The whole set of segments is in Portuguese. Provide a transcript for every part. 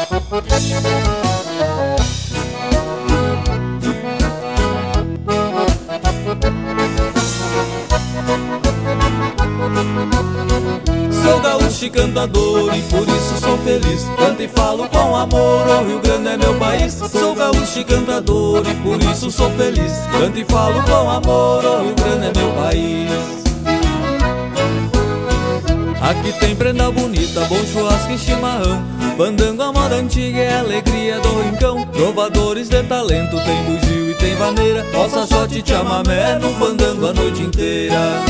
Sou gaúcho e cantador e por isso sou feliz. Canto e falo com amor, o Rio Grande é meu país. Sou gaúcho e cantador e por isso sou feliz. Canto e falo com amor, o Rio Grande é meu país. Aqui tem prenda bonita, bom churrasco e chimarrão. Fandango a moda antiga é a alegria do rincão. Trovadores de talento, tem bugio e tem vaneira. Roça, shot e chamamé no fandango a noite inteira.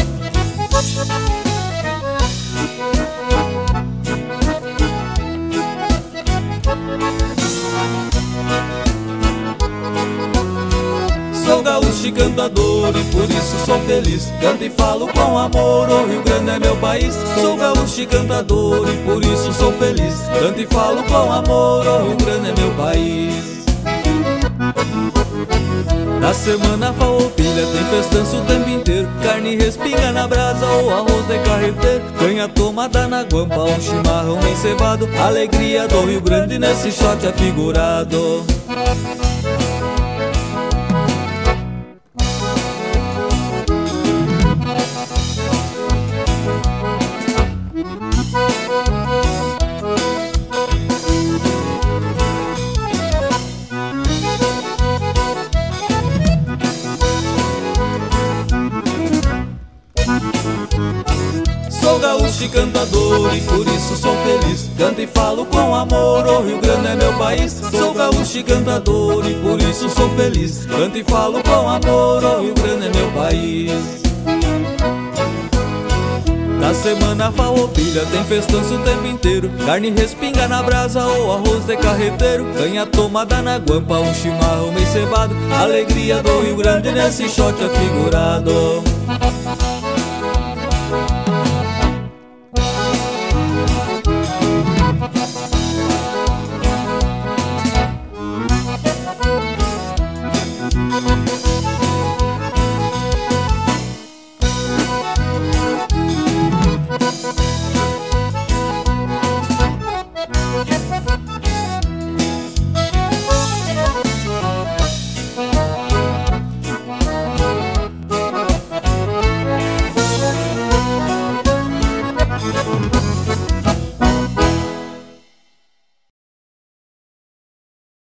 Sou gaúcho e cantador e por isso sou feliz. Canto e falo com amor, o Rio Grande é meu país. Sou gaúcho e cantador e por isso sou feliz. Canto e falo com amor, o Rio Grande é meu país. Na semana farroupilha tem festança o tempo inteiro. Carne respinga na brasa ou arroz de carreteiro. Canha tomada na guampa, um chimarrão bem cevado. Alegria do Rio Grande nesse shot afigurado. Sou gaúcho e cantador e por isso sou feliz. Canto e falo com amor, o Rio Grande é meu país. Sou gaúcho e cantador e por isso sou feliz. Canto e falo com amor, o Rio Grande é meu país. Na semana farroupilha tem festança o tempo inteiro. Carne respinga na brasa ou arroz de carreteiro. Canha tomada na guampa, um chimarrão bem cevado. Alegria do Rio Grande nesse shot afigurado.